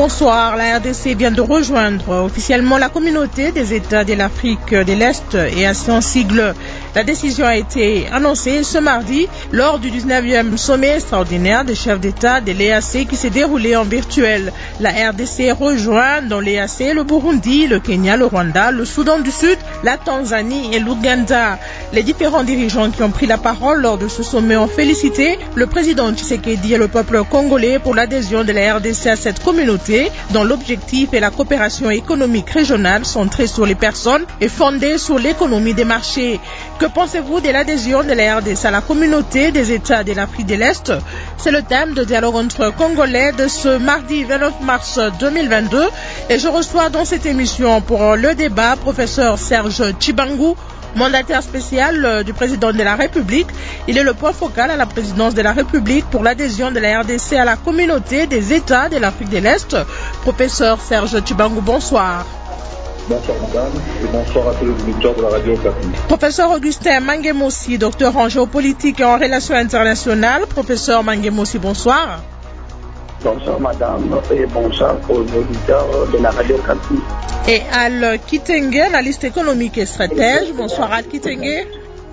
Bonsoir, la RDC vient de rejoindre officiellement la communauté des États de l'Afrique de l'Est et à son sigle. La décision a été annoncée ce mardi lors du 19e sommet extraordinaire des chefs d'État de l'EAC qui s'est déroulé en virtuel. La RDC rejoint dans l'EAC le Burundi, le Kenya, le Rwanda, le Soudan du Sud, la Tanzanie et l'Ouganda. Les différents dirigeants qui ont pris la parole lors de ce sommet ont félicité le président Tshisekedi et le peuple congolais pour l'adhésion de la RDC à cette communauté dont l'objectif est la coopération économique régionale centrée sur les personnes et fondée sur l'économie des marchés. Que pensez-vous de l'adhésion de la RDC à la communauté des États de l'Afrique de l'Est? C'est le thème de dialogue entre Congolais de ce mardi 29 mars 2022 et je reçois dans cette émission pour le débat professeur Serge Tshibangou, mandataire spécial du président de la République. Il est le point focal à la présidence de la République pour l'adhésion de la RDC à la communauté des États de l'Afrique de l'Est. Professeur Serge Tshibangou, bonsoir. Bonsoir madame et bonsoir à tous les auditeurs de la radio Okapi. Professeur Augustin Manguemossi, docteur en géopolitique et en relations internationales. Professeur Manguemossi, bonsoir. Bonsoir madame et bonsoir aux auditeurs de la radio Okapi. Et Al Kitenge, analyste économique et stratège. Bonsoir Al Kitenge.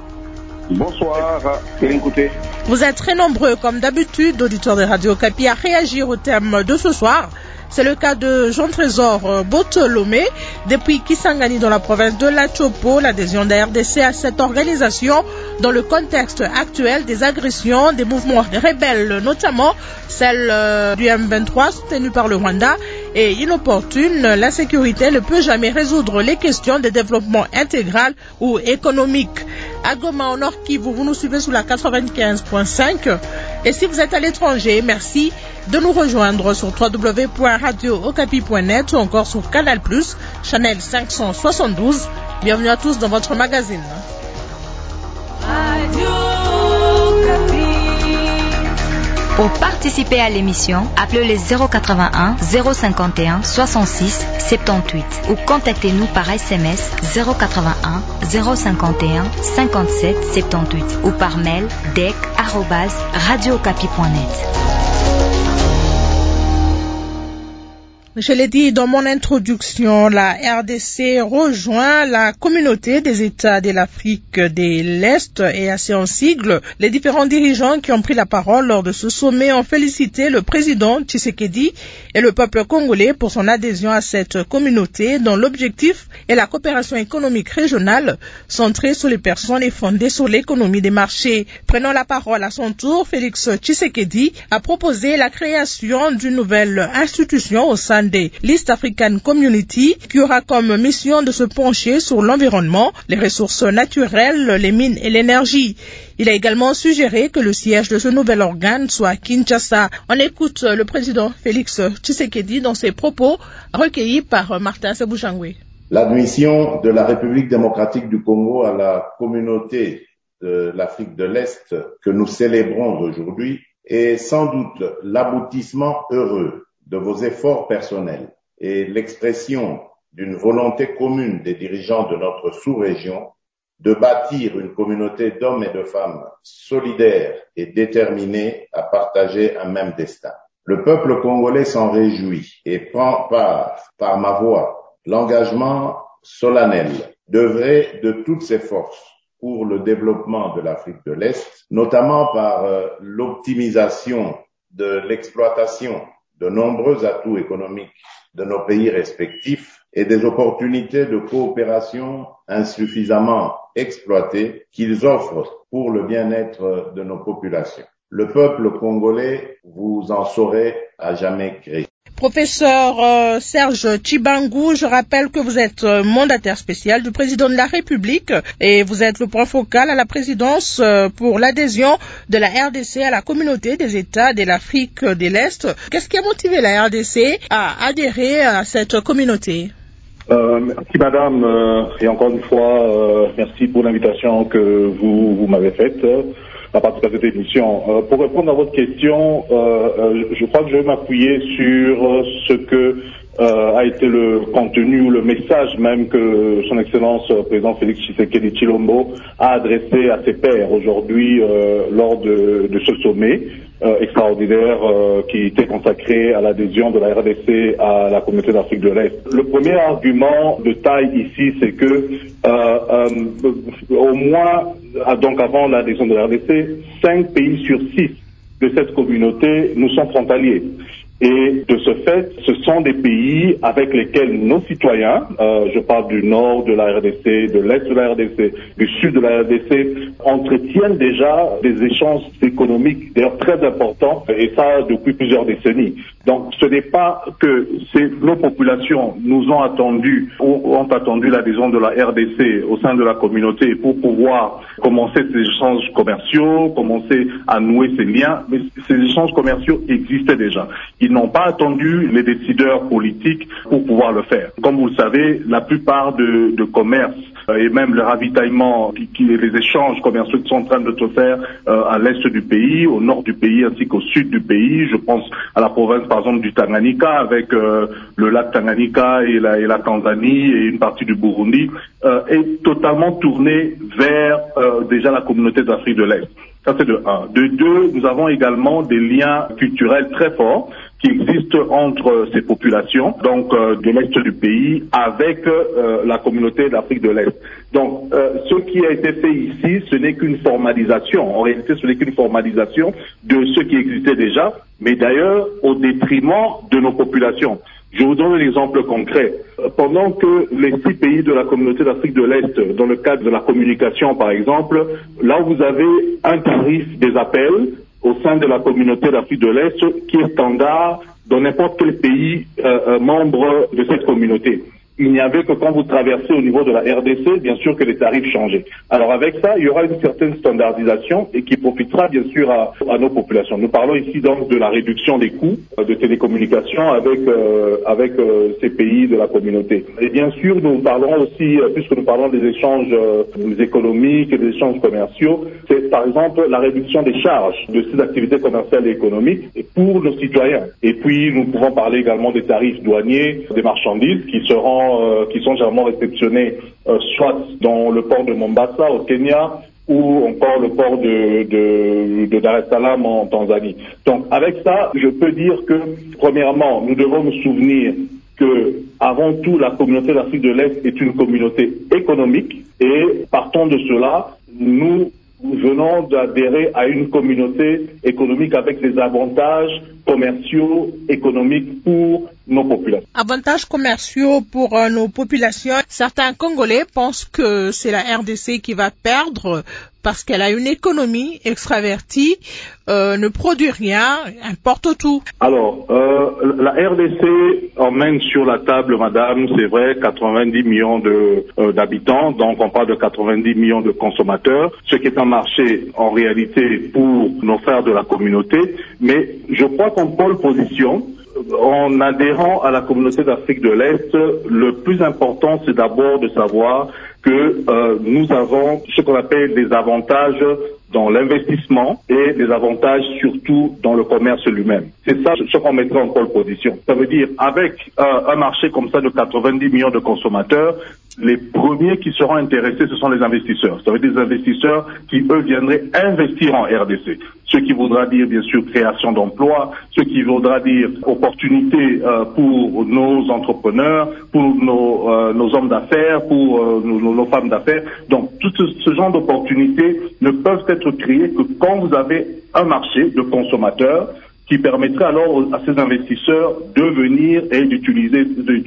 Bonsoir, écoutez. Vous êtes très nombreux, comme d'habitude, auditeurs de Radio Okapi, à réagir au thème de ce soir. C'est le cas de Jean-Trésor Botolomé. Depuis Kisangani dans la province de La Chopo, l'adhésion de la RDC à cette organisation dans le contexte actuel des agressions des mouvements rebelles, notamment celle du M23 soutenue par le Rwanda, est inopportune. L'insécurité ne peut jamais résoudre les questions de développement intégral ou économique. À Goma, au Nord Kivu, vous nous suivez sous la 95.5. Et si vous êtes à l'étranger, merci de nous rejoindre sur www.radiookapi.net ou encore sur Canal+, Channel 572. Bienvenue à tous dans votre magazine. Pour participer à l'émission, appelez les 081 051 66 78 ou contactez-nous par SMS 081 051 57 78 ou par mail dec@radiookapi.net. Je l'ai dit dans mon introduction, la RDC rejoint la communauté des États de l'Afrique de l'Est et à son sigle, les différents dirigeants qui ont pris la parole lors de ce sommet ont félicité le président Tshisekedi et le peuple congolais pour son adhésion à cette communauté dont l'objectif est la coopération économique régionale centrée sur les personnes et fondée sur l'économie des marchés. Prenant la parole à son tour, Félix Tshisekedi a proposé la création d'une nouvelle institution au sein des l'East African Community qui aura comme mission de se pencher sur l'environnement, les ressources naturelles, les mines et l'énergie. Il a également suggéré que le siège de ce nouvel organe soit à Kinshasa. On écoute le président Félix Tshisekedi dans ses propos recueillis par Martin Sebouchangwe. L'admission de la République démocratique du Congo à la communauté de l'Afrique de l'Est que nous célébrons aujourd'hui est sans doute l'aboutissement heureux de vos efforts personnels et l'expression d'une volonté commune des dirigeants de notre sous-région de bâtir une communauté d'hommes et de femmes solidaires et déterminés à partager un même destin. Le peuple congolais s'en réjouit et prend par ma voix, l'engagement solennel d'œuvrer de toutes ses forces pour le développement de l'Afrique de l'Est, notamment par l'optimisation de l'exploitation de nombreux atouts économiques de nos pays respectifs et des opportunités de coopération insuffisamment exploitées qu'ils offrent pour le bien-être de nos populations. Le peuple congolais vous en saurez à jamais gré. Professeur Serge Tshibangou, je rappelle que vous êtes mandataire spécial du président de la République et vous êtes le point focal à la présidence pour l'adhésion de la RDC à la communauté des États de l'Afrique de l'Est. Qu'est-ce qui a motivé la RDC à adhérer à cette communauté? Merci madame et encore une fois merci pour l'invitation que vous m'avez faite à participer à cette émission. Pour répondre à votre question, je crois que je vais m'appuyer sur ce que a été le contenu ou le message même que son Excellence président Félix Tshisekedi Tshilombo a adressé à ses pairs aujourd'hui lors de ce sommet extraordinaire qui était consacré à l'adhésion de la RDC à la communauté d'Afrique de l'Est. Le premier argument de taille ici, c'est que au moins, donc avant l'adhésion de la RDC, 5 pays sur 6 de cette communauté nous sont frontaliers. Et de ce fait, ce sont des pays avec lesquels nos citoyens, je parle du nord de la RDC, de l'est de la RDC, du sud de la RDC, entretiennent déjà des échanges économiques d'ailleurs très importants, et ça depuis plusieurs décennies. Donc ce n'est pas que nos populations nous ont attendu l'adhésion de la RDC au sein de la communauté pour pouvoir commencer ces échanges commerciaux, commencer à nouer ces liens, mais ces échanges commerciaux existaient déjà. Ils n'ont pas attendu les décideurs politiques pour pouvoir le faire. Comme vous le savez, la plupart de commerces et même le ravitaillement, les échanges commerciaux qui sont en train de se faire à l'est du pays, au nord du pays ainsi qu'au sud du pays. Je pense à la province par exemple du Tanganyika avec le lac Tanganyika et la Tanzanie et une partie du Burundi, est totalement tourné vers déjà la communauté d'Afrique de l'Est. Ça c'est de 1. De 2, nous avons également des liens culturels très forts qui existent entre ces populations, donc de l'Est du pays, avec la communauté d'Afrique de l'Est. Donc, ce qui a été fait ici, ce n'est qu'une formalisation. En réalité, ce n'est qu'une formalisation de ce qui existait déjà, mais d'ailleurs au détriment de nos populations. Je vous donne un exemple concret. Pendant que les 6 pays de la communauté d'Afrique de l'Est, dans le cadre de la communication par exemple, là où vous avez un tarif des appels au sein de la communauté d'Afrique de l'Est qui est standard dans n'importe quel pays membre de cette communauté. Il n'y avait que quand vous traversez au niveau de la RDC, bien sûr que les tarifs changeaient. Alors avec ça, il y aura une certaine standardisation et qui profitera bien sûr à nos populations. Nous parlons ici donc de la réduction des coûts de télécommunications avec ces pays de la communauté. Et bien sûr, nous parlerons aussi, puisque nous parlons des échanges économiques et des échanges commerciaux, c'est par exemple la réduction des charges de ces activités commerciales et économiques pour nos citoyens. Et puis nous pouvons parler également des tarifs douaniers des marchandises qui sont généralement réceptionnés soit dans le port de Mombasa au Kenya ou encore le port de Dar es Salaam en Tanzanie. Donc avec ça, je peux dire que premièrement, nous devons nous souvenir que avant tout la communauté d'Afrique de l'Est est une communauté économique et partant de cela, nous venons d'adhérer à une communauté économique avec des avantages commerciaux, économiques pour nos populations. Avantages commerciaux pour nos populations. Certains Congolais pensent que c'est la RDC qui va perdre parce qu'elle a une économie extravertie, ne produit rien, importe tout. Alors, la RDC emmène sur la table, madame, c'est vrai, 90 millions d'habitants, donc on parle de 90 millions de consommateurs, ce qui est un marché en réalité pour nos frères de la communauté, mais je crois qu'en pole position, en adhérant à la communauté d'Afrique de l'Est, le plus important, c'est d'abord de savoir que nous avons ce qu'on appelle des avantages dans l'investissement et des avantages surtout dans le commerce lui-même. C'est ça ce qu'on mettrait en pole position. Ça veut dire avec un marché comme ça de 90 millions de consommateurs, les premiers qui seront intéressés, ce sont les investisseurs. Ça veut dire des investisseurs qui, eux, viendraient investir en RDC. Ce qui voudra dire, bien sûr, création d'emplois, ce qui voudra dire opportunités pour nos entrepreneurs, pour nos hommes d'affaires, pour nos femmes d'affaires. Donc, tout ce genre d'opportunités ne peuvent être créées que quand vous avez un marché de consommateurs qui permettrait alors à ces investisseurs de venir et d'utiliser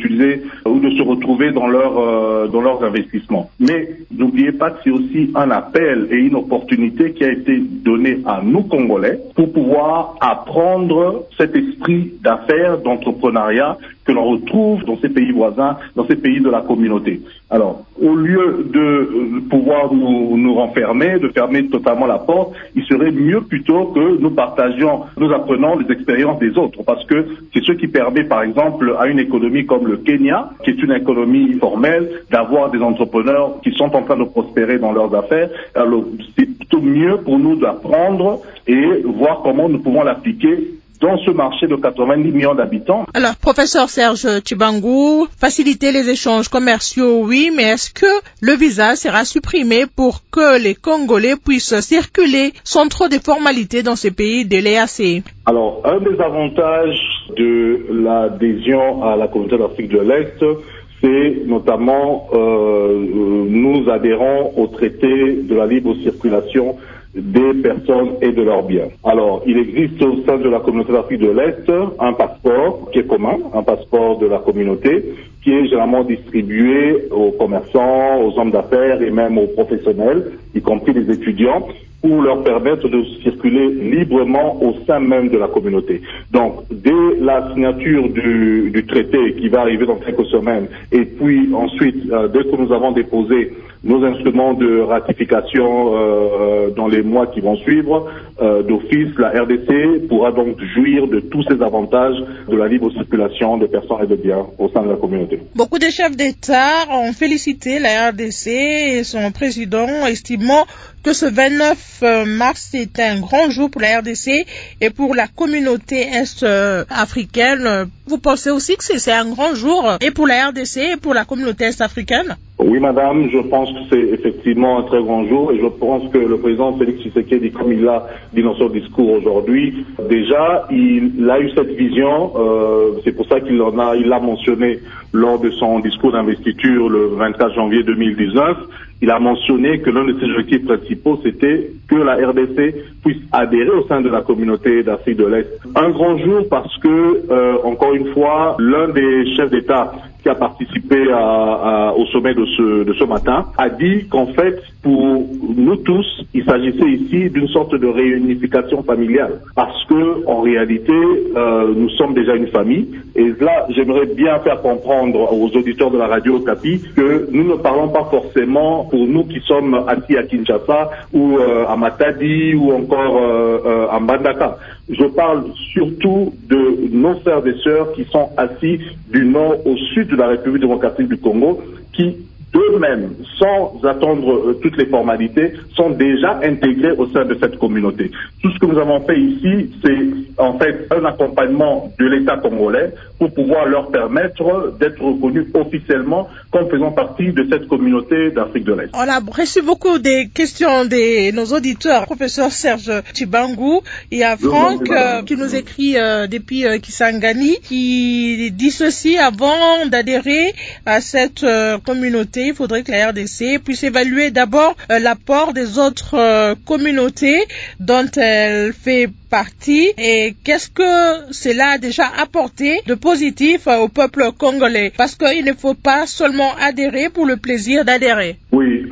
ou de se retrouver dans leurs investissements. Mais n'oubliez pas que c'est aussi un appel et une opportunité qui a été donnée à nous Congolais pour pouvoir apprendre cet esprit d'affaires, d'entrepreneuriat que l'on retrouve dans ces pays voisins, dans ces pays de la communauté. Alors, au lieu de pouvoir nous renfermer, de fermer totalement la porte, il serait mieux plutôt que nous apprenons les expériences des autres, parce que c'est ce qui permet, par exemple, à une économie comme le Kenya, qui est une économie formelle, d'avoir des entrepreneurs qui sont en train de prospérer dans leurs affaires. Alors, c'est plutôt mieux pour nous d'apprendre et voir comment nous pouvons l'appliquer dans ce marché de 90 millions d'habitants. Alors, professeur Serge Tshibangou, faciliter les échanges commerciaux, oui, mais est-ce que le visa sera supprimé pour que les Congolais puissent circuler sans trop de formalités dans ces pays de l'EAC? Alors, un des avantages de l'adhésion à la communauté d'Afrique de l'Est, c'est notamment nous adhérons au traité de la libre circulation des personnes et de leurs biens. Alors, il existe au sein de la communauté d'Afrique de l'Est un passeport qui est commun, un passeport de la communauté, qui est généralement distribué aux commerçants, aux hommes d'affaires et même aux professionnels, y compris les étudiants, pour leur permettre de circuler librement au sein même de la communauté. Donc, dès la signature du traité qui va arriver dans quelques semaines, et puis ensuite, dès que nous avons déposé nos instruments de ratification dans les mois qui vont suivre, d'office, la RDC pourra donc jouir de tous ces avantages de la libre circulation de personnes et de biens au sein de la communauté. Beaucoup de chefs d'État ont félicité la RDC et son président, estimant que ce 29 mars est un grand jour pour la RDC et pour la communauté est-africaine. Vous pensez aussi que c'est un grand jour et pour la RDC et pour la communauté est-africaine? Oui, madame, je pense que c'est effectivement un très grand jour et je pense que le président Félix Tshisekedi, comme il l'a dit dans son discours aujourd'hui, déjà, il a eu cette vision, c'est pour ça qu'il l'a mentionné lors de son discours d'investiture le 24 janvier 2019. Il a mentionné que l'un de ses objectifs principaux, c'était que la RDC puisse adhérer au sein de la communauté d'Afrique de l'Est. Un grand jour parce que, encore une fois, l'un des chefs d'État qui a participé au sommet de ce matin, a dit qu'en fait, pour nous tous, il s'agissait ici d'une sorte de réunification familiale. Parce que, en réalité, nous sommes déjà une famille. Et là, j'aimerais bien faire comprendre aux auditeurs de la radio Okapi que nous ne parlons pas forcément pour nous qui sommes assis à Kinshasa ou à Matadi ou encore à Mbandaka. Je parle surtout de nos frères et sœurs qui sont assis du nord au sud de la République démocratique du Congo, qui eux-mêmes, sans attendre toutes les formalités, sont déjà intégrés au sein de cette communauté. Tout ce que nous avons fait ici, c'est en fait un accompagnement de l'État congolais pour pouvoir leur permettre d'être reconnus officiellement comme faisant partie de cette communauté d'Afrique de l'Est. On a reçu beaucoup de questions de nos auditeurs. Professeur Serge Tshibangou, il y a Franck qui nous écrit depuis Kisangani, qui dit ceci: avant d'adhérer à cette communauté, il faudrait que la RDC puisse évaluer d'abord l'apport des autres communautés dont elle fait partie et qu'est-ce que cela a déjà apporté de positif au peuple congolais. Parce qu'il ne faut pas seulement adhérer pour le plaisir d'adhérer. Oui,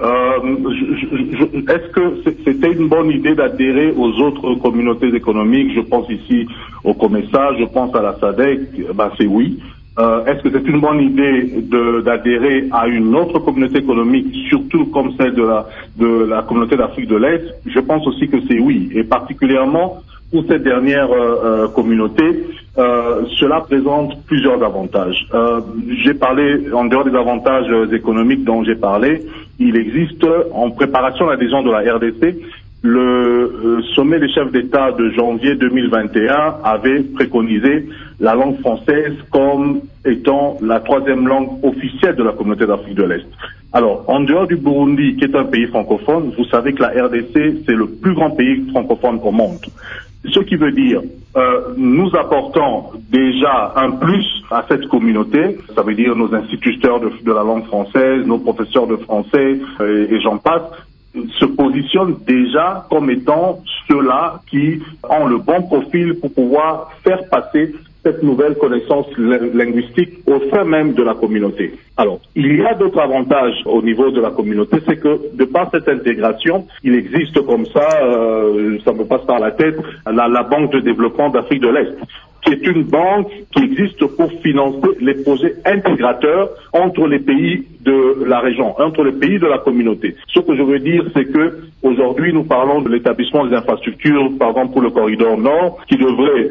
est-ce que c'était une bonne idée d'adhérer aux autres communautés économiques? Je pense ici au COMESA, je pense à la SADC, c'est oui. Est-ce que c'est une bonne idée d'adhérer à une autre communauté économique, surtout comme celle de la communauté d'Afrique de l'Est? Je pense aussi que c'est oui, et particulièrement pour cette dernière communauté, cela présente plusieurs avantages. J'ai parlé, en dehors des avantages économiques dont j'ai parlé, il existe en préparation à l'adhésion de la RDC, le sommet des chefs d'État de janvier 2021 avait préconisé la langue française comme étant la troisième langue officielle de la communauté d'Afrique de l'Est. Alors, en dehors du Burundi, qui est un pays francophone, vous savez que la RDC, c'est le plus grand pays francophone au monde. Ce qui veut dire, nous apportons déjà un plus à cette communauté, ça veut dire nos instituteurs de la langue française, nos professeurs de français, et j'en passe, se positionnent déjà comme étant ceux-là qui ont le bon profil pour pouvoir faire passer cette nouvelle connaissance linguistique au sein même de la communauté. Alors, il y a d'autres avantages au niveau de la communauté, c'est que de par cette intégration, il existe comme ça me passe par la tête, la Banque de développement d'Afrique de l'Est, qui est une banque qui existe pour financer les projets intégrateurs entre les pays de la région, entre les pays de la communauté. Ce que je veux dire, c'est que aujourd'hui, nous parlons de l'établissement des infrastructures, par exemple pour le corridor nord, qui devrait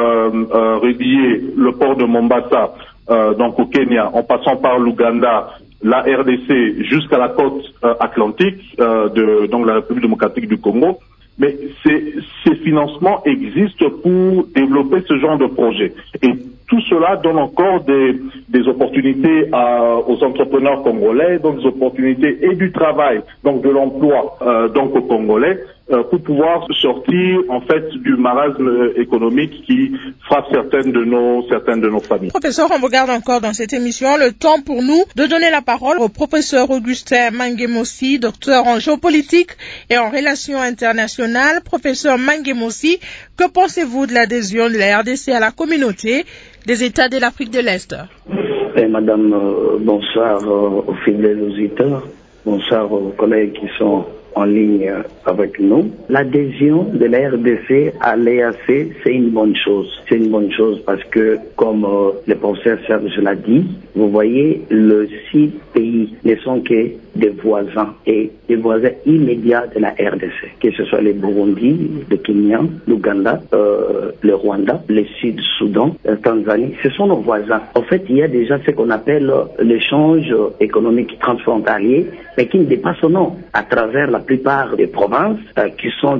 relier le port de Mombasa, donc au Kenya, en passant par l'Ouganda, la RDC jusqu'à la côte atlantique, donc la République démocratique du Congo. Mais ces financements existent pour développer ce genre de projet. Et tout cela donne encore des opportunités aux entrepreneurs congolais, donc des opportunités et du travail, donc de l'emploi, donc aux Congolais, pour pouvoir sortir en fait du marasme économique qui frappe certaines de nos familles. Professeur, on regarde encore dans cette émission le temps pour nous de donner la parole au professeur Augustin Manguemossi, docteur en géopolitique et en relations internationales. Professeur Manguemossi, que pensez-vous de l'adhésion de la RDC à la communauté des États de l'Afrique de l'Est? Madame, bonsoir aux fidèles auditeurs, bonsoir aux collègues qui sont en ligne avec nous. L'adhésion de la RDC à l'EAC, c'est une bonne chose. C'est une bonne chose parce que, comme le professeur Serge l'a dit, vous voyez, les 6 pays ne sont que des voisins et des voisins immédiats de la RDC, que ce soit les Burundi, le Kenya, l'Ouganda, le Rwanda, le Sud-Soudan, la Tanzanie. Ce sont nos voisins. En fait, il y a déjà ce qu'on appelle l'échange économique transfrontalier, mais qui ne dépasse non à travers la plupart des provinces qui sont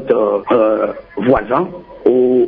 voisins ou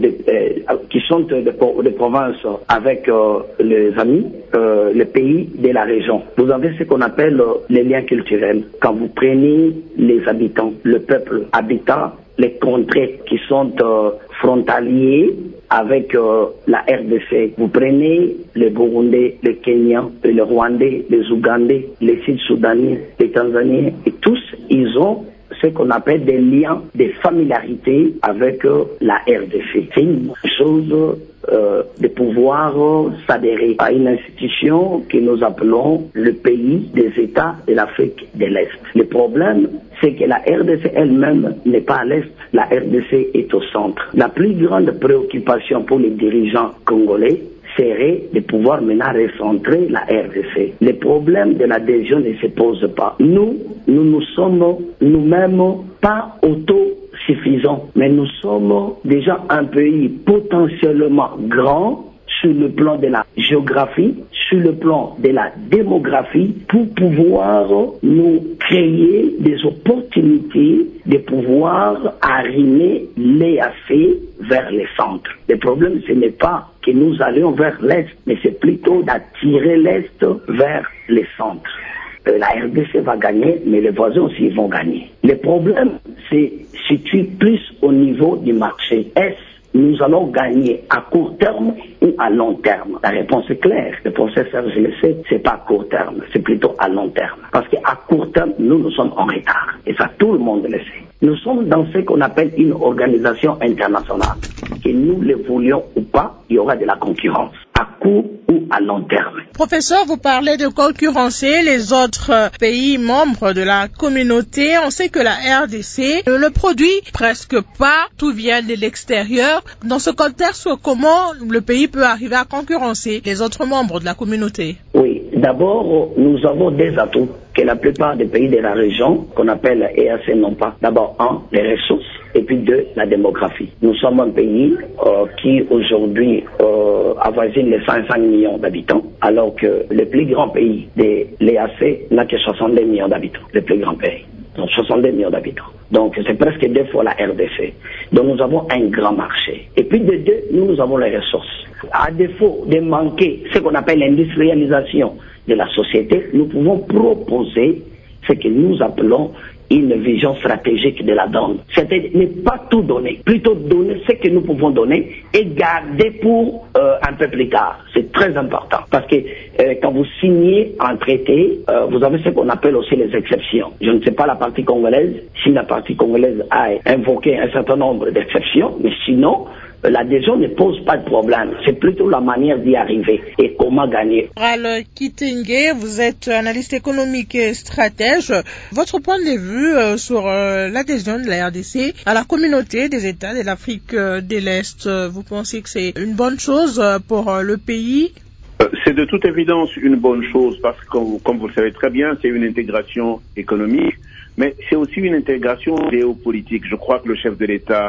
qui sont des provinces avec les amis, les pays de la région. Vous avez ce qu'on appelle les liens culturels. Quand vous prenez les habitants, le peuple habitant, les contrées qui sont frontaliers avec la RDC. Vous prenez les Burundais, les Kenyans, les Rwandais, les Ougandais, les Sud-Soudanais, les Tanzaniens, et tous, ils ont ce qu'on appelle des liens de familiarité avec la RDC. C'est une chose de pouvoir s'adhérer à une institution que nous appelons le pays des États de l'Afrique de l'Est. Le problème, c'est que la RDC elle-même n'est pas à l'Est, la RDC est au centre. La plus grande préoccupation pour les dirigeants congolais serait de pouvoir maintenant recentrer la RDC. Le problème de l'adhésion ne se pose pas. Nous sommes nous-mêmes pas autosuffisants, mais nous sommes déjà un pays potentiellement grand sur le plan de la géographie, sur le plan de la démographie, pour pouvoir nous créer des opportunités de pouvoir arrimer l'EAC vers les centres. Le problème, ce n'est pas que nous allions vers l'Est, mais c'est plutôt d'attirer l'Est vers les centres. La RDC va gagner, mais les voisins aussi vont gagner. Le problème se situe plus au niveau du marché. Est-ce nous allons gagner à court terme ou à long terme? La réponse est claire. Le professeur, je le sais, c'est pas à court terme, c'est plutôt à long terme. Parce qu'à court terme, nous sommes en retard. Et ça, tout le monde le sait. Nous sommes dans ce qu'on appelle une organisation internationale. Que nous le voulions ou pas, il y aura de la concurrence, à court ou à long terme. Professeur, vous parlez de concurrencer les autres pays membres de la communauté. On sait que la RDC ne le produit presque pas, tout vient de l'extérieur. Dans ce contexte, comment le pays peut arriver à concurrencer les autres membres de la communauté? Oui, d'abord, nous avons des atouts que la plupart des pays de la région, qu'on appelle EAC, n'ont pas. D'abord, 1, les ressources, et puis 2, la démographie. Nous sommes un pays qui aujourd'hui avoisine les 500 millions d'habitants, alors que le plus grand pays de l'EAC n'a que 62 millions d'habitants, le plus grand pays. Donc 62 millions d'habitants. Donc c'est presque 2 fois la RDC. Donc nous avons un grand marché. Et puis de 2, nous avons les ressources. À défaut de manquer ce qu'on appelle l'industrialisation de la société, nous pouvons proposer ce que nous appelons une vision stratégique de la donne. C'est-à-dire ne pas tout donner, plutôt donner ce que nous pouvons donner et garder pour un peu plus tard. C'est très important parce que quand vous signez un traité, vous avez ce qu'on appelle aussi les exceptions. Je ne sais pas la partie congolaise, si la partie congolaise a invoqué un certain nombre d'exceptions, mais sinon, l'adhésion ne pose pas de problème. C'est plutôt la manière d'y arriver et comment gagner. Ral Kitenge, vous êtes analyste économique et stratège. Votre point de vue sur l'adhésion de la RDC à la communauté des États de l'Afrique de l'Est, vous pensez que c'est une bonne chose pour le pays? C'est de toute évidence une bonne chose parce que, comme vous le savez très bien, c'est une intégration économique, mais c'est aussi une intégration géopolitique. Je crois que le chef de l'État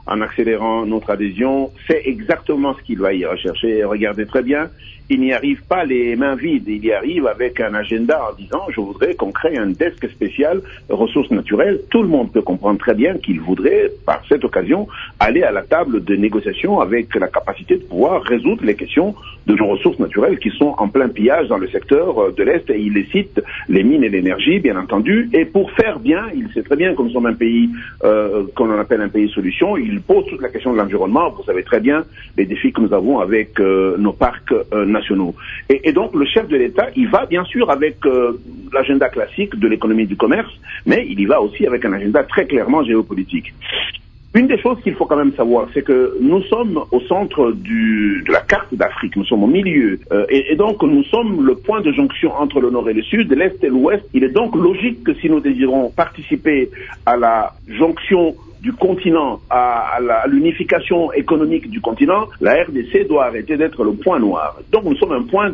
en accélérant notre adhésion, c'est exactement ce qu'il va y rechercher. Et regardez très bien, il n'y arrive pas les mains vides, il y arrive avec un agenda en disant je voudrais qu'on crée un desk spécial ressources naturelles. Tout le monde peut comprendre très bien qu'il voudrait, par cette occasion, aller à la table de négociation avec la capacité de pouvoir résoudre les questions de nos ressources naturelles qui sont en plein pillage dans le secteur de l'Est, et il les cite, les mines et l'énergie, bien entendu. Et pour faire bien, il sait très bien que nous sommes un pays qu'on appelle un pays solution, il pose toute la question de l'environnement. Vous savez très bien les défis que nous avons avec nos parcs nationaux. Et donc le chef de l'État, il va bien sûr avec l'agenda classique de l'économie du commerce, mais il y va aussi avec un agenda très clairement géopolitique. Une des choses qu'il faut quand même savoir, c'est que nous sommes au centre de la carte d'Afrique, nous sommes au milieu, et donc nous sommes le point de jonction entre le nord et le sud, l'est et l'ouest. Il est donc logique que si nous désirons participer à la jonction du continent, à l'unification économique du continent, la RDC doit arrêter d'être le point noir. Donc nous sommes un point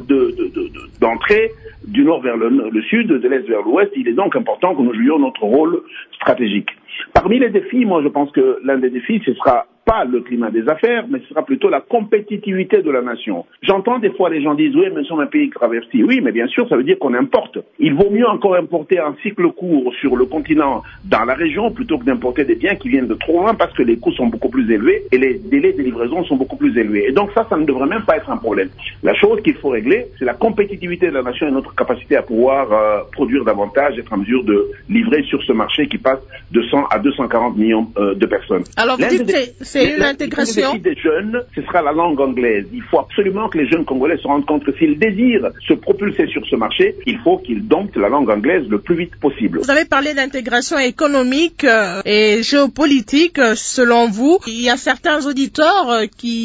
d'entrée du nord vers le sud, de l'est vers l'ouest. Il est donc important que nous jouions notre rôle stratégique. Parmi les défis, moi je pense que l'un des défis, ce sera pas le climat des affaires, mais ce sera plutôt la compétitivité de la nation. J'entends des fois les gens disent oui, mais nous sommes un pays traversé. Oui, mais bien sûr, ça veut dire qu'on importe. Il vaut mieux encore importer en cycle court sur le continent, dans la région, plutôt que d'importer des biens qui viennent de trop loin, parce que les coûts sont beaucoup plus élevés et les délais de livraison sont beaucoup plus élevés. Et donc ça ne devrait même pas être un problème. La chose qu'il faut régler, c'est la compétitivité de la nation et notre capacité à pouvoir produire davantage, être en mesure de livrer sur ce marché qui passe de 100 à 240 millions de personnes. Alors vous dites c'est une intégration. Le défi des jeunes, ce sera la langue anglaise. Il faut absolument que les jeunes Congolais se rendent compte que s'ils désirent se propulser sur ce marché, il faut qu'ils domptent la langue anglaise le plus vite possible. Vous avez parlé d'intégration économique et géopolitique. Selon vous, il y a certains auditeurs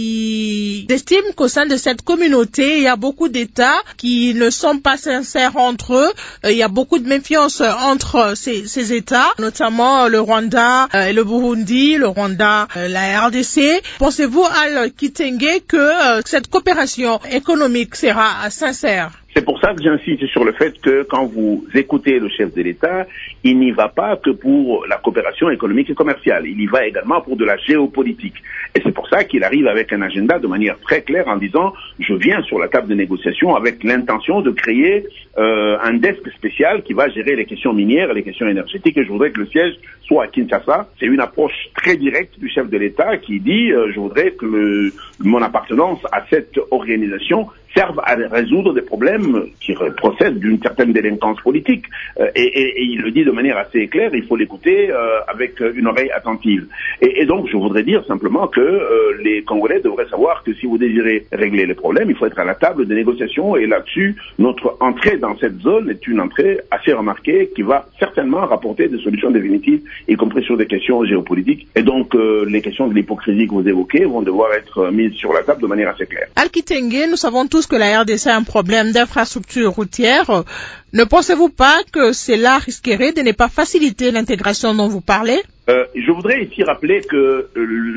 qui estiment qu'au sein de cette communauté, il y a beaucoup d'États qui ne sont pas sincères entre eux. Il y a beaucoup de méfiance entre ces États, notamment le Rwanda et le Burundi, le Rwanda, la RDC. Pensez-vous, Al Kitenge, que cette coopération économique sera sincère? C'est pour ça que j'insiste sur le fait que quand vous écoutez le chef de l'État, il n'y va pas que pour la coopération économique et commerciale, il y va également pour de la géopolitique. Et c'est pour ça qu'il arrive avec un agenda de manière très claire en disant « Je viens sur la table de négociation avec l'intention de créer un desk spécial qui va gérer les questions minières et les questions énergétiques, et je voudrais que le siège soit à Kinshasa ». C'est une approche très directe du chef de l'État qui dit « Je voudrais que mon appartenance à cette organisation servent à résoudre des problèmes qui procèdent d'une certaine délinquance politique. Et il le dit de manière assez claire, il faut l'écouter avec une oreille attentive. Et donc, je voudrais dire simplement que les Congolais devraient savoir que si vous désirez régler les problèmes, il faut être à la table des négociations. Et là-dessus, notre entrée dans cette zone est une entrée assez remarquée qui va certainement rapporter des solutions définitives, y compris sur des questions géopolitiques. Et donc, les questions de l'hypocrisie que vous évoquez vont devoir être mises sur la table de manière assez claire. Al Kitenge, nous savons tous que la RDC a un problème d'infrastructure routière. Ne pensez-vous pas que cela risquerait de ne pas faciliter l'intégration dont vous parlez? Je voudrais ici rappeler que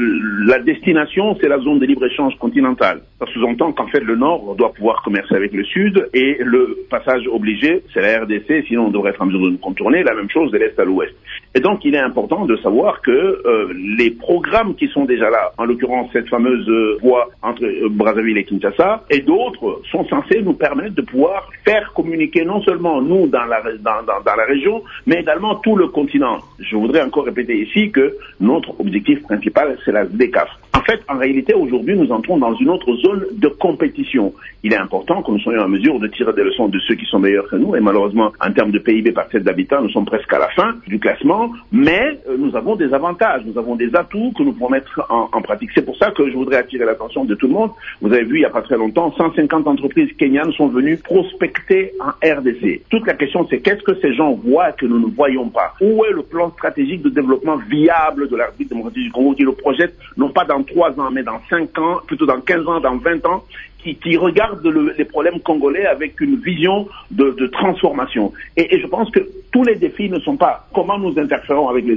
la destination, c'est la zone de libre-échange continentale. Ça sous-entend qu'en fait, le Nord doit pouvoir commercer avec le Sud et le passage obligé, c'est la RDC, sinon on devrait être en mesure de nous contourner, la même chose de l'Est à l'Ouest. Et donc, il est important de savoir que les programmes qui sont déjà là, en l'occurrence cette fameuse voie entre Brazzaville et Kinshasa, et d'autres sont censés nous permettre de pouvoir faire communiquer non seulement nous dans la région, mais également tout le continent. Je voudrais encore répéter ici que notre objectif principal, c'est la ZDECAF. En fait, en réalité, aujourd'hui, nous entrons dans une autre zone de compétition. Il est important que nous soyons en mesure de tirer des leçons de ceux qui sont meilleurs que nous, et malheureusement, en termes de PIB par tête d'habitant, nous sommes presque à la fin du classement, mais nous avons des avantages, nous avons des atouts que nous pouvons mettre en pratique. C'est pour ça que je voudrais attirer l'attention de tout le monde. Vous avez vu, il n'y a pas très longtemps, 150 entreprises kenyanes sont venues prospecter en RDC. Toute la question, c'est qu'est-ce que ces gens voient que nous ne voyons pas? Où est le plan stratégique de développement viable de la République démocratique du Congo qui le projette, non pas dans 3 ans, mais dans 5 ans, plutôt dans 15 ans, dans 20 ans, qui regarde les problèmes congolais avec une vision de transformation. Et je pense que tous les défis ne sont pas comment nous interférons avec les autres,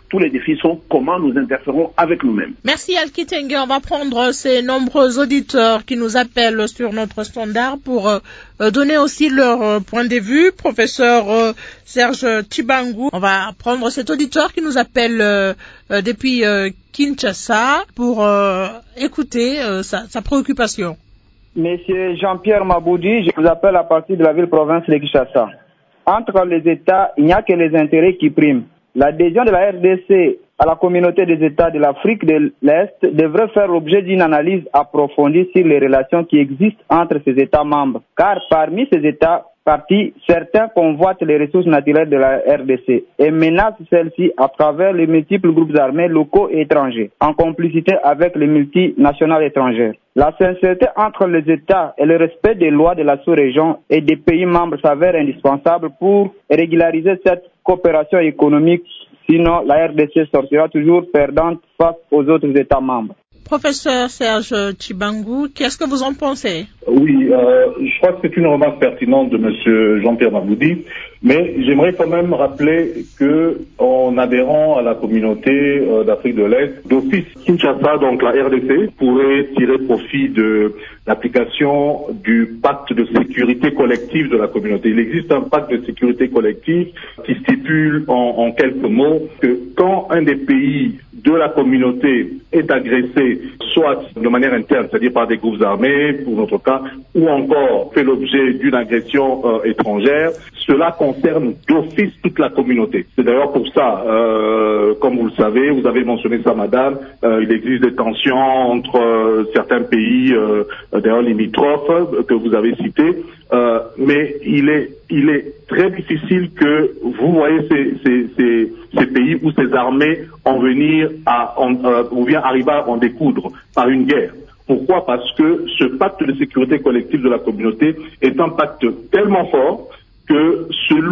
tous les défis sont comment nous interférons avec nous-mêmes. Merci Alki Tengue. On va prendre ces nombreux auditeurs qui nous appellent sur notre standard pour donner aussi leur point de vue. Professeur Serge Tshibangou, on va prendre cet auditeur qui nous appelle depuis Kinshasa pour écouter sa préoccupation. Monsieur Jean-Pierre Maboudi, je vous appelle à partir de la ville-province de Kinshasa. Entre les États, il n'y a que les intérêts qui priment. L'adhésion de la RDC à la communauté des États de l'Afrique de l'Est devrait faire l'objet d'une analyse approfondie sur les relations qui existent entre ces États membres. Car parmi ces États partis, certains convoitent les ressources naturelles de la RDC et menacent celles-ci à travers les multiples groupes armés locaux et étrangers, en complicité avec les multinationales étrangères. La sincérité entre les États et le respect des lois de la sous-région et des pays membres s'avère indispensable pour régulariser cette coopération économique. Sinon, la RDC sortira toujours perdante face aux autres États membres. Professeur Serge Tshibangou, qu'est-ce que vous en pensez? Oui, je crois que c'est une remarque pertinente de M. Jean-Pierre Maboudi, mais j'aimerais quand même rappeler que en adhérant à la communauté d'Afrique de l'Est, d'office Kinshasa, donc la RDC, pourrait tirer profit de l'application du pacte de sécurité collective de la communauté. Il existe un pacte de sécurité collective qui stipule en quelques mots que quand un des pays de la communauté est agressé, soit de manière interne, c'est-à-dire par des groupes armés, pour notre cas, ou encore fait l'objet d'une agression étrangère, cela concerne d'office toute la communauté. C'est d'ailleurs pour ça, comme vous le savez, vous avez mentionné ça, madame, il existe des tensions entre certains pays, d'ailleurs limitrophes, que vous avez cités, mais il est très difficile que vous voyez ces pays ou ces armées en venir ou bien arriver à en découdre par une guerre. Pourquoi? Parce que ce pacte de sécurité collective de la communauté est un pacte tellement fort que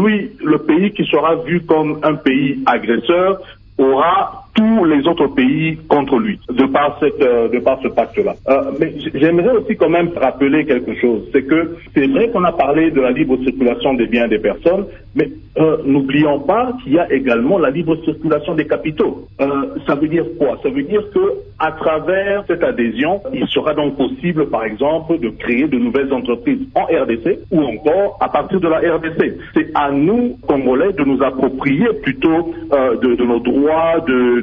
le pays qui sera vu comme un pays agresseur aura tous les autres pays contre lui, de par ce pacte-là. Mais j'aimerais aussi quand même rappeler quelque chose, c'est que c'est vrai qu'on a parlé de la libre circulation des biens et des personnes, mais n'oublions pas qu'il y a également la libre circulation des capitaux. Ça veut dire quoi? Ça veut dire que à travers cette adhésion, il sera donc possible, par exemple, de créer de nouvelles entreprises en RDC ou encore à partir de la RDC. C'est à nous, Congolais, de nous approprier plutôt de nos droits,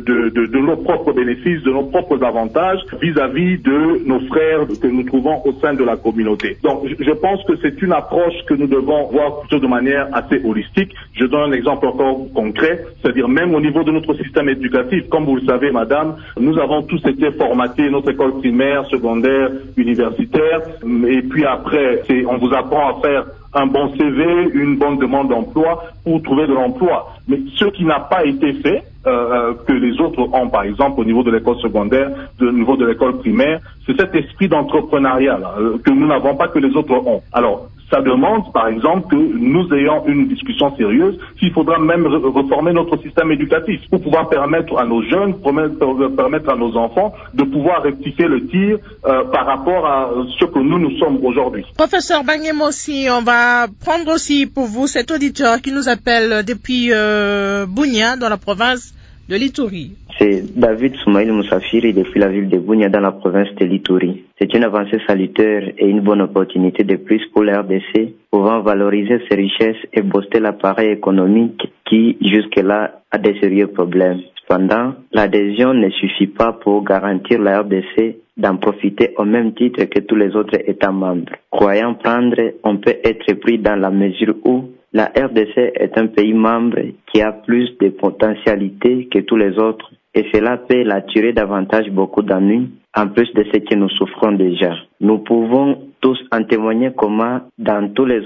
de nos propres bénéfices, de nos propres avantages vis-à-vis de nos frères que nous trouvons au sein de la communauté. Donc, je pense que c'est une approche que nous devons voir plutôt de manière assez holistique. Je donne un exemple encore concret, c'est-à-dire même au niveau de notre système éducatif. Comme vous le savez, madame, nous avons tous été formatés, notre école primaire, secondaire, universitaire, et puis après, on vous apprend à faire un bon CV, une bonne demande d'emploi pour trouver de l'emploi. Mais ce qui n'a pas été fait, que les autres ont, par exemple, au niveau de l'école secondaire, au niveau de l'école primaire, c'est cet esprit d'entrepreneuriat que nous n'avons pas, que les autres ont. Alors, ça demande, par exemple, que nous ayons une discussion sérieuse s'il faudra même reformer notre système éducatif pour pouvoir permettre à nos jeunes, permettre à nos enfants de pouvoir rectifier le tir par rapport à ce que nous sommes aujourd'hui. Professeur Bangem aussi, on va prendre aussi pour vous cet auditeur qui nous appelle depuis Bunia, dans la province de l'Ituri. C'est David Soumaïl Moussafiri depuis la ville de Bunia dans la province de l'Ituri. C'est une avancée salutaire et une bonne opportunité de plus pour la RDC, pouvant valoriser ses richesses et booster l'appareil économique qui, jusque-là, a des sérieux problèmes. Cependant, l'adhésion ne suffit pas pour garantir la RDC d'en profiter au même titre que tous les autres États membres. Croyant prendre, on peut être pris dans la mesure où la RDC est un pays membre qui a plus de potentialités que tous les autres et cela peut l'attirer davantage beaucoup d'ennuis en plus de ce que nous souffrons déjà. Nous pouvons tous en témoigner comment dans toutes les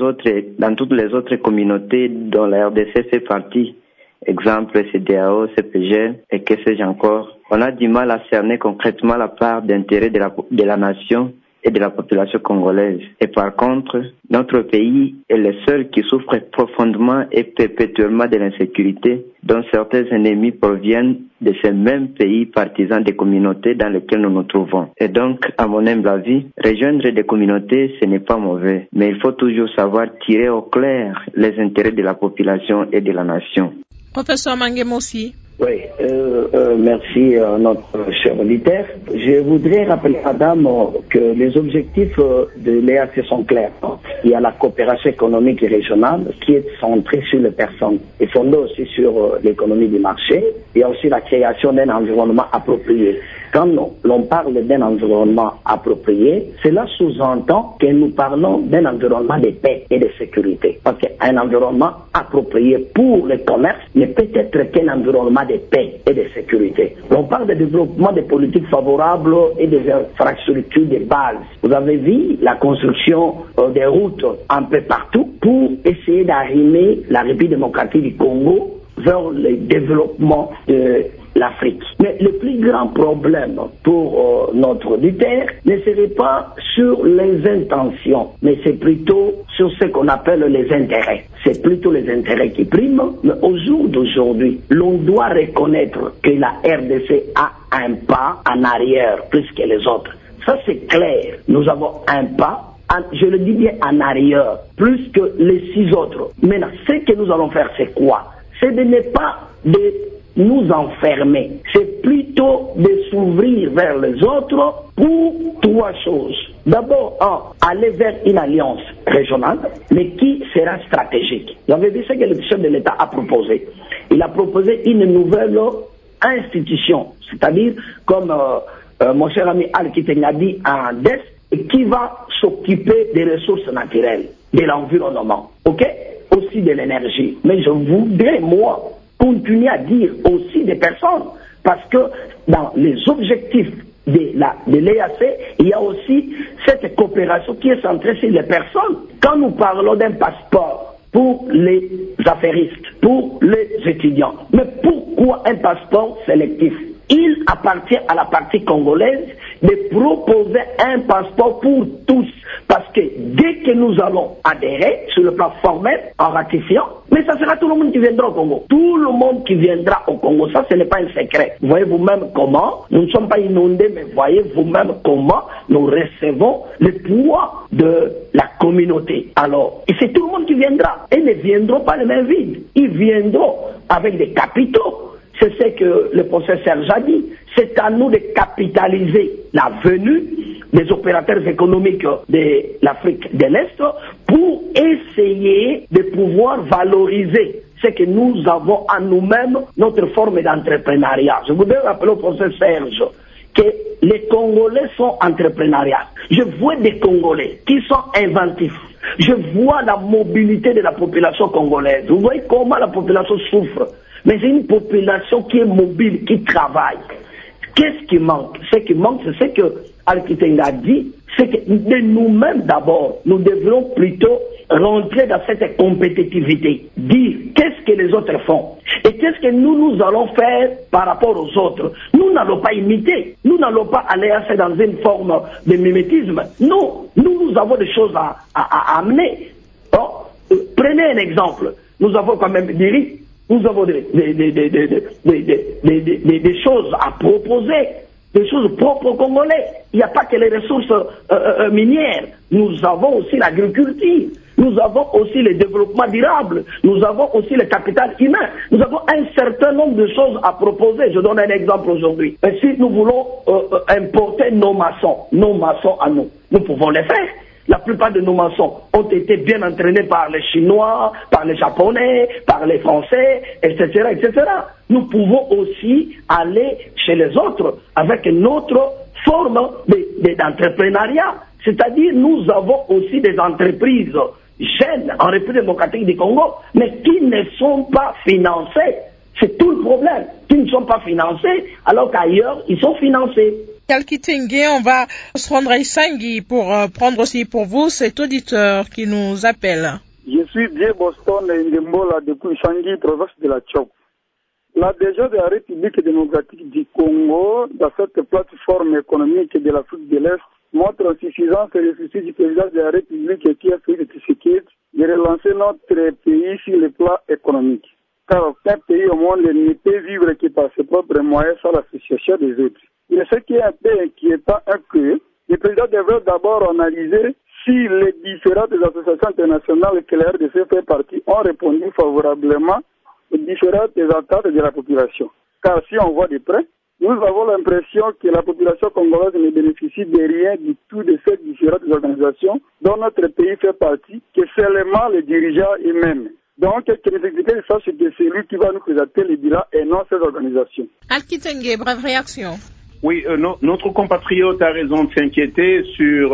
autres communautés dont la RDC fait partie, exemple CEDEAO, CPG et que sais-je encore, on a du mal à cerner concrètement la part d'intérêt de la nation et de la population congolaise. Et par contre, notre pays est le seul qui souffre profondément et perpétuellement de l'insécurité dont certains ennemis proviennent de ces mêmes pays partisans des communautés dans lesquelles nous nous trouvons. Et donc, à mon humble avis, rejoindre des communautés, ce n'est pas mauvais, mais il faut toujours savoir tirer au clair les intérêts de la population et de la nation. Professeur Mangemossi. Oui, merci à notre cher auditeur. Je voudrais rappeler, madame, que les objectifs de l'EAC sont clairs. Il y a la coopération économique et régionale qui est centrée sur les personnes et fondée aussi sur l'économie du marché. Il y a aussi la création d'un environnement approprié. Quand l'on parle d'un environnement approprié, cela sous-entend que nous parlons d'un environnement de paix et de sécurité. Parce qu'un environnement approprié pour le commerce ne peut être qu'un environnement de paix et de sécurité. On parle de développement des politiques favorables et des infrastructures de base. Vous avez vu la construction des routes un peu partout pour essayer d'arrimer la République démocratique du Congo vers le développement de l'Afrique. Mais le plus grand problème pour notre auditeur ne serait pas sur les intentions, mais c'est plutôt sur ce qu'on appelle les intérêts. C'est plutôt les intérêts qui priment, mais au jour d'aujourd'hui, l'on doit reconnaître que la RDC a un pas en arrière plus que les autres. Ça c'est clair. Nous avons un pas, je le dis bien en arrière, plus que les 6 autres. Maintenant, ce que nous allons faire, c'est quoi? C'est de ne pas nous enfermer. C'est plutôt de s'ouvrir vers les autres pour 3 choses. D'abord, aller vers une alliance régionale, mais qui sera stratégique. Vous avez vu ce que le chef de l'État a proposé. Il a proposé une nouvelle institution, c'est-à-dire comme mon cher ami Al-Kiteng a dit en DES, qui va s'occuper des ressources naturelles, de l'environnement, aussi de l'énergie. Mais je voudrais, moi, continuer à dire aussi des personnes, parce que dans les objectifs de l'EAC, il y a aussi cette coopération qui est centrée sur les personnes. Quand nous parlons d'un passeport pour les affairistes, pour les étudiants, mais pourquoi un passeport sélectif? Il appartient à la partie congolaise de proposer un passeport pour tous. Parce que dès que nous allons adhérer sur le plan formel, en ratifiant, mais ça sera tout le monde qui viendra au Congo. Tout le monde qui viendra au Congo, ça ce n'est pas un secret. Vous voyez vous-même comment, nous ne sommes pas inondés, mais voyez vous-même comment nous recevons le poids de la communauté. Alors, et c'est tout le monde qui viendra. Ils ne viendront pas les mains vides. Ils viendront avec des capitaux. C'est ce que le professeur Serge a dit. C'est à nous de capitaliser la venue des opérateurs économiques de l'Afrique de l'Est pour essayer de pouvoir valoriser ce que nous avons à nous-mêmes, notre forme d'entrepreneuriat. Je voudrais rappeler au professeur Serge que les Congolais sont entrepreneuriaux. Je vois des Congolais qui sont inventifs. Je vois la mobilité de la population congolaise. Vous voyez comment la population souffre. Mais c'est une population qui est mobile, qui travaille. Qu'est-ce qui manque? Ce qui manque, c'est ce que Al-Kiteng a dit, c'est que de nous-mêmes d'abord, nous devrions plutôt rentrer dans cette compétitivité, dire qu'est-ce que les autres font et qu'est-ce que nous allons faire par rapport aux autres. Nous n'allons pas imiter, nous n'allons pas aller dans une forme de mimétisme. Non, nous avons des choses à amener. Prenez un exemple, nous avons quand même des riz. Nous avons des choses à proposer, des choses propres aux Congolais. Il n'y a pas que les ressources minières. Nous avons aussi l'agriculture. Nous avons aussi le développement durable. Nous avons aussi le capital humain. Nous avons un certain nombre de choses à proposer. Je donne un exemple aujourd'hui. Si nous voulons importer nos maçons à nous, nous pouvons les faire. La plupart de nos maçons ont été bien entraînés par les Chinois, par les Japonais, par les Français, etc., etc. Nous pouvons aussi aller chez les autres avec notre forme d'entrepreneuriat. C'est-à-dire, nous avons aussi des entreprises jeunes en République démocratique du Congo, mais qui ne sont pas financées. C'est tout le problème. Qui ne sont pas financés, alors qu'ailleurs, ils sont financés. Al-Kiteng, on va se rendre à Isangi pour prendre aussi pour vous cet auditeur qui nous appelle. Je suis Dieu Boston Ndembola depuis Isangi, province de la Tchop. L'adhésion de la République démocratique du Congo dans cette plateforme économique de l'Afrique de l'Est montre en suffisance le souci du président de la République qui a fait de Tshisekedi de relancer notre pays sur le plan économique. Car aucun pays au monde ne peut vivre que par ses propres moyens sans l'association des autres. Mais ce qui est un peu inquiétant est que le président devrait d'abord analyser si les différentes associations internationales que la RDC fait partie ont répondu favorablement différentes attentes de la population. Car si on voit de près, nous avons l'impression que la population congolaise ne bénéficie de rien du tout de ces différentes organisations dont notre pays fait partie, que seulement les dirigeants eux-mêmes. Donc, que les exécutifs sachent que c'est lui qui va nous présenter les bilans et non ces organisations. Al-Kitenge, brève réaction. Oui, notre compatriote a raison de s'inquiéter sur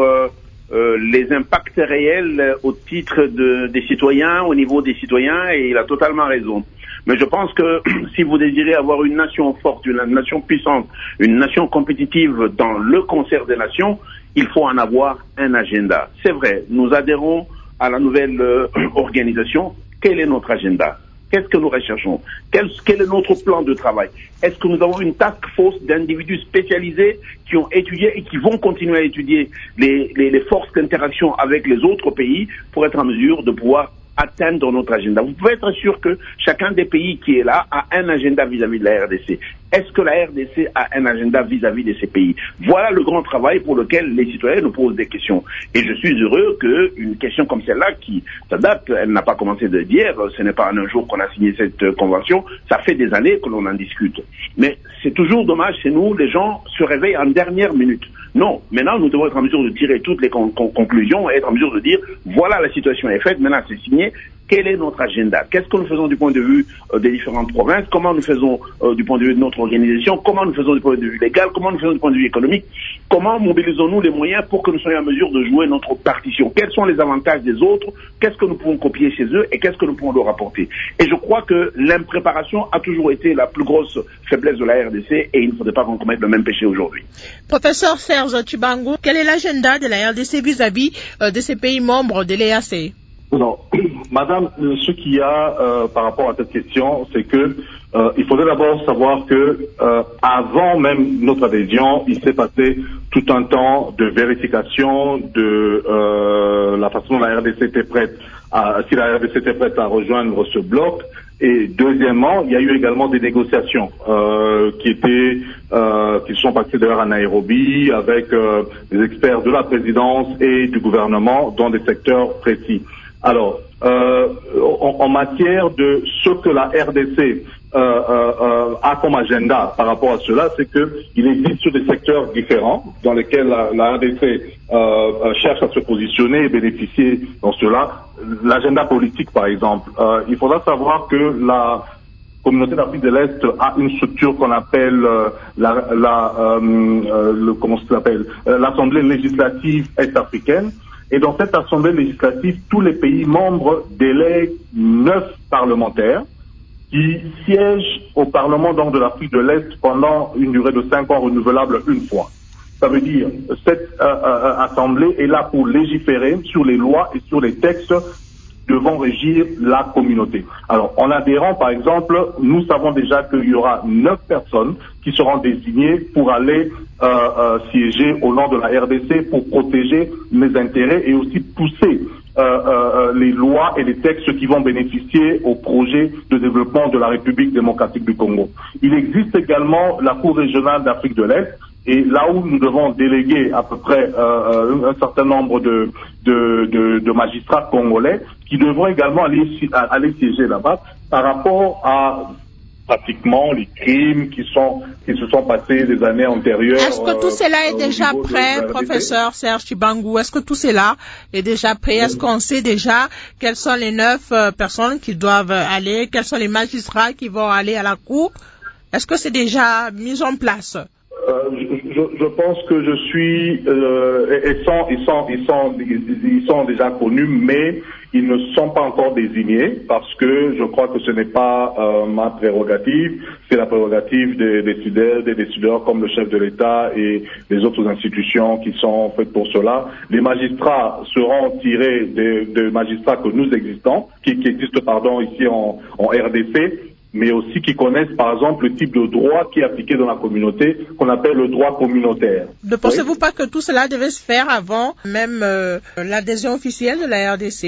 les impacts réels au titre des citoyens, au niveau des citoyens, et il a totalement raison. Mais je pense que si vous désirez avoir une nation forte, une nation puissante, une nation compétitive dans le concert des nations, il faut en avoir un agenda. C'est vrai, nous adhérons à la nouvelle organisation. Quel est notre agenda? Qu'est-ce que nous recherchons? Quel est notre plan de travail? Est-ce que nous avons une task force d'individus spécialisés qui ont étudié et qui vont continuer à étudier les forces d'interaction avec les autres pays pour être en mesure de pouvoir atteindre notre agenda? Vous pouvez être sûr que chacun des pays qui est là a un agenda vis-à-vis de la RDC. Est-ce que la RDC a un agenda vis-à-vis de ces pays? Voilà le grand travail pour lequel les citoyens nous posent des questions. Et je suis heureux qu'une question comme celle-là, qui ça date, elle n'a pas commencé d'hier, ce n'est pas en un jour qu'on a signé cette convention, ça fait des années que l'on en discute. Mais c'est toujours dommage, chez nous, les gens se réveillent en dernière minute. Non, maintenant nous devons être en mesure de tirer toutes les conclusions et être en mesure de dire, voilà, la situation est faite, maintenant c'est signé. Quel est notre agenda? Qu'est-ce que nous faisons du point de vue des différentes provinces? Comment nous faisons du point de vue de notre organisation? Comment nous faisons du point de vue légal? Comment nous faisons du point de vue économique? Comment mobilisons-nous les moyens pour que nous soyons en mesure de jouer notre partition? Quels sont les avantages des autres? Qu'est-ce que nous pouvons copier chez eux et qu'est-ce que nous pouvons leur apporter? Et je crois que l'impréparation a toujours été la plus grosse faiblesse de la RDC et il ne faudrait pas qu'on commette le même péché aujourd'hui. Professeur Serge Tshibangu, quel est l'agenda de la RDC vis-à-vis de ces pays membres de l'EAC? Non, madame, ce qu'il y a par rapport à cette question, c'est que il faudrait d'abord savoir que avant même notre adhésion, il s'est passé tout un temps de vérification de la façon dont la RDC était prête si la RDC était prête à rejoindre ce bloc. Et deuxièmement, il y a eu également des négociations qui se sont passées d'ailleurs à Nairobi avec des experts de la présidence et du gouvernement dans des secteurs précis. Alors, en matière de ce que la RDC a comme agenda par rapport à cela, c'est que il existe des secteurs différents dans lesquels la RDC cherche à se positionner et bénéficier dans cela. L'agenda politique, par exemple. Il faudra savoir que la Communauté d'Afrique de l'Est a une structure qu'on appelle l'Assemblée législative est-africaine. Et dans cette assemblée législative, tous les pays membres délèguent 9 parlementaires qui siègent au Parlement donc de l'Afrique de l'Est pendant une durée de 5 ans renouvelable une fois. Ça veut dire cette assemblée est là pour légiférer sur les lois et sur les textes devant régir la communauté. Alors, en adhérant, par exemple, nous savons déjà qu'il y aura 9 personnes qui seront désignées pour aller siéger au nom de la RDC pour protéger les intérêts et aussi pousser les lois et les textes qui vont bénéficier au projet de développement de la République démocratique du Congo. Il existe également la Cour régionale d'Afrique de l'Est, et là où nous devons déléguer à peu près un certain nombre de magistrats congolais qui devront également aller siéger là-bas par rapport à pratiquement les crimes qui se sont passés des années antérieures. Est-ce que tout cela est déjà prêt, professeur Serge Tshibangu? Est-ce que tout cela est déjà prêt? Est-ce qu'on sait déjà quelles sont les 9 personnes qui doivent aller? Quels sont les magistrats qui vont aller à la cour? Est-ce que c'est déjà mis en place? Je pense que ils sont déjà connus, mais ils ne sont pas encore désignés parce que je crois que ce n'est pas ma prérogative, c'est la prérogative des décideurs comme le chef de l'État et les autres institutions qui sont faites pour cela. Les magistrats seront tirés des magistrats que nous existons, qui existent ici en RDC, mais aussi qui connaissent, par exemple, le type de droit qui est appliqué dans la communauté, qu'on appelle le droit communautaire. Ne pensez-vous pas que tout cela devait se faire avant même l'adhésion officielle de la RDC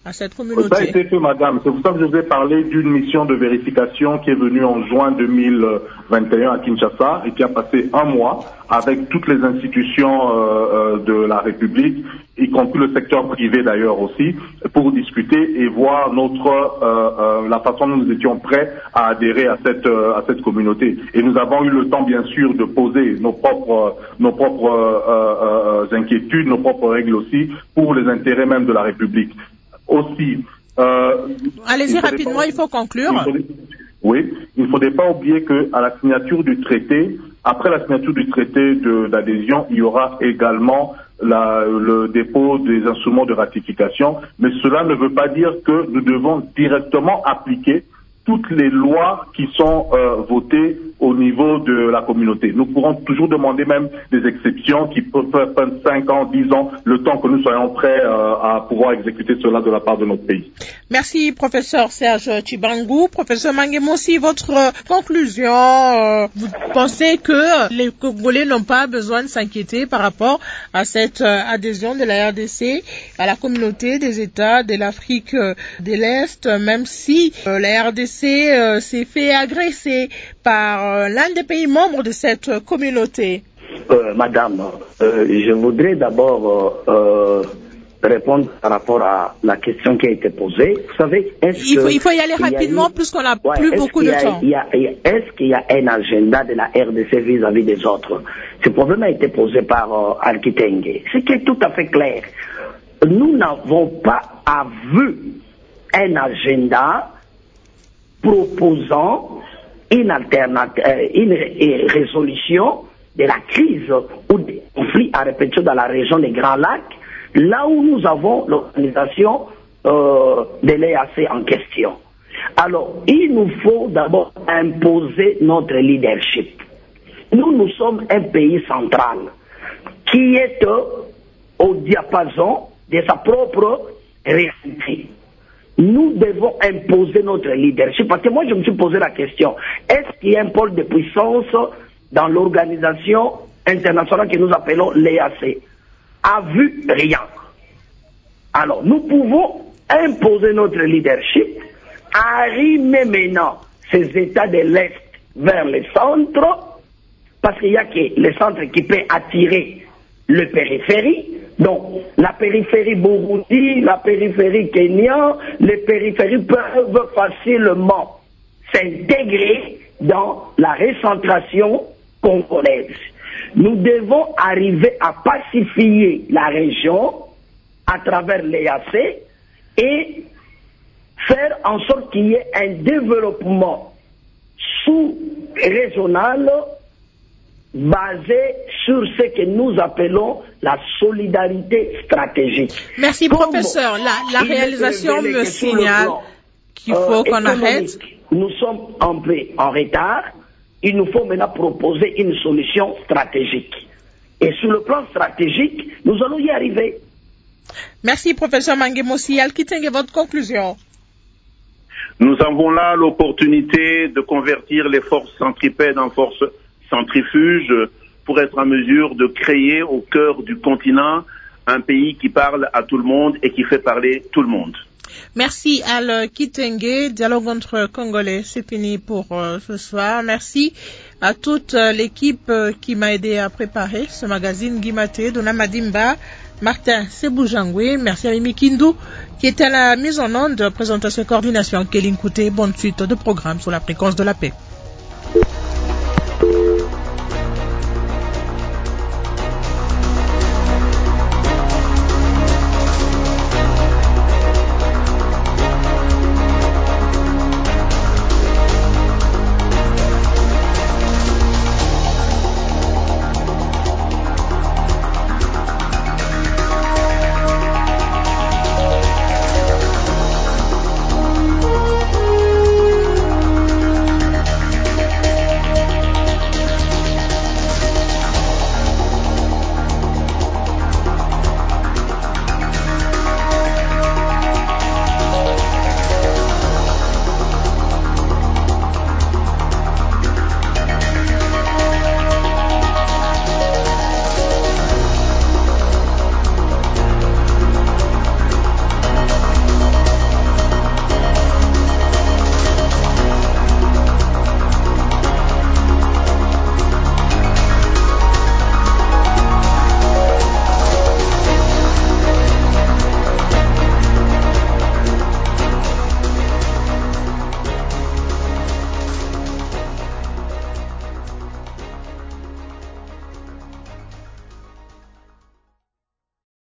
à cette communauté? Ça a été fait, madame. C'est pour ça que je vous ai parlé d'une mission de vérification qui est venue en juin 2021 à Kinshasa et qui a passé un mois avec toutes les institutions de la République, y compris le secteur privé d'ailleurs aussi, pour discuter et voir la façon dont nous étions prêts à adhérer à cette communauté. Et nous avons eu le temps, bien sûr, de poser nos propres inquiétudes, nos propres règles aussi, pour les intérêts même de la République. Aussi. Allez-y rapidement, il faut conclure. Oui, il ne faudrait pas oublier qu'à la signature du traité, après la signature du traité d'adhésion, il y aura également le dépôt des instruments de ratification, mais cela ne veut pas dire que nous devons directement appliquer toutes les lois qui sont votées au niveau de la communauté. Nous pourrons toujours demander même des exceptions qui peuvent prendre 5 ans, 10 ans, le temps que nous soyons prêts à pouvoir exécuter cela de la part de notre pays. Merci, professeur Serge Tshibangou. Professeur Manguemossi, votre conclusion, vous pensez que les Congolais n'ont pas besoin de s'inquiéter par rapport à cette adhésion de la RDC à la communauté des États de l'Afrique de l'Est, même si la RDC s'est fait agresser par l'un des pays membres de cette communauté? Madame, je voudrais d'abord répondre par rapport à la question qui a été posée. Vous savez, il faut y aller rapidement puisqu'on n'a plus beaucoup de temps. Est-ce qu'il y a un agenda de la RDC vis-à-vis des autres? Ce problème a été posé par Alkitenge. Ce qui est tout à fait clair. Nous n'avons pas vu un agenda proposant une résolution de la crise ou des conflits à répétition dans la région des Grands Lacs, là où nous avons l'organisation de l'EAC en question. Alors, il nous faut d'abord imposer notre leadership. Nous sommes un pays central qui est au diapason de sa propre réalité. Nous devons imposer notre leadership. Parce que moi, je me suis posé la question, est-ce qu'il y a un pôle de puissance dans l'organisation internationale que nous appelons l'EAC? A vu rien. Alors, nous pouvons imposer notre leadership, arrimer maintenant ces États de l'Est vers le centre, parce qu'il n'y a que le centre qui peut attirer le périphérie. Donc, la périphérie Burundi, la périphérie Kenya, les périphéries peuvent facilement s'intégrer dans la recentration congolaise. Nous devons arriver à pacifier la région à travers l'EAC et faire en sorte qu'il y ait un développement sous-régional basé sur ce que nous appelons la solidarité stratégique. Merci, professeur. La réalisation me signale qu'il faut qu'on arrête. Nous sommes un peu en retard. Il nous faut maintenant proposer une solution stratégique. Et sur le plan stratégique, nous allons y arriver. Merci, professeur Manguemossi. Alkitenge, votre conclusion? Nous avons là l'opportunité de convertir les forces centripètes en forces centrifuges pour être en mesure de créer au cœur du continent un pays qui parle à tout le monde et qui fait parler tout le monde. Merci Al Kitenge, dialogue entre Congolais, c'est fini pour ce soir. Merci à toute l'équipe qui m'a aidé à préparer ce magazine, Guimate, Dona Madimba, Martin Seboujangwe, merci à Mimi Kindu qui était à la mise en onde, présentation et coordination, Kéline Kouté, bonne suite de programme sur la fréquence de la paix.